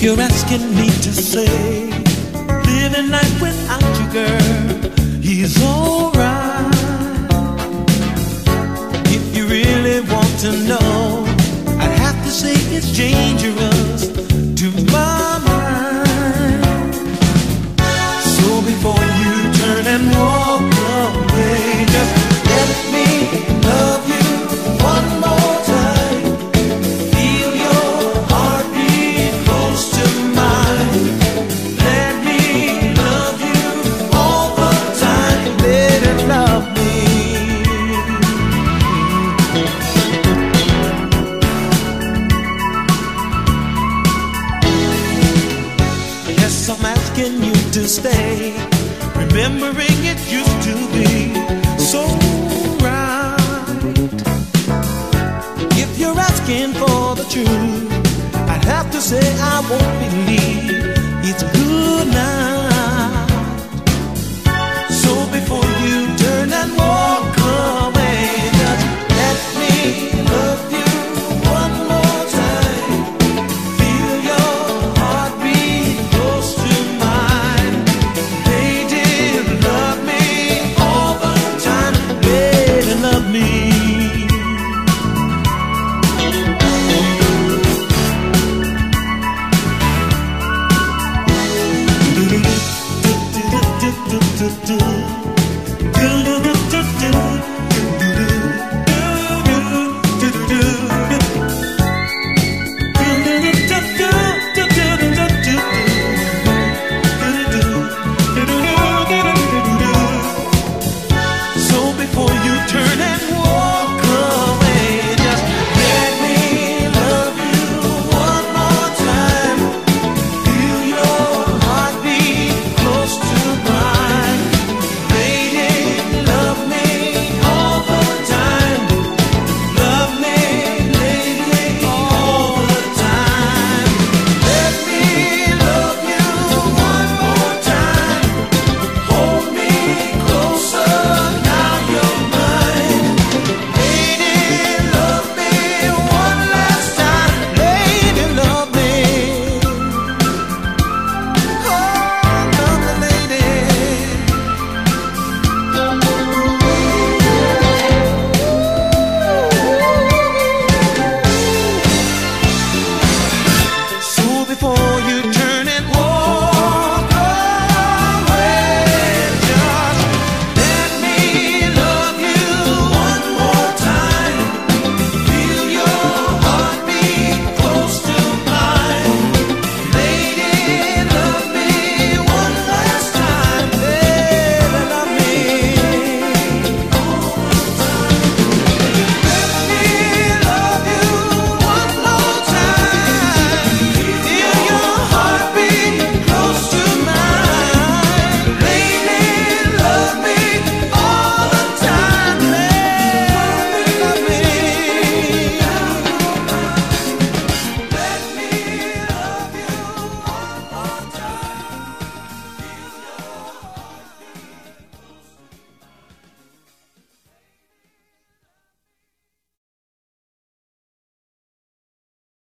You're asking me to say, living life without you, girl, is alright. If you really want to know, I'd have to say it's dangerous to my mind. So before you turn and walk away, just let me love you one more time. Feel your heartbeat close to mine. Let me love you all the time. Let it love me. Yes, I'm asking you to stay, remembering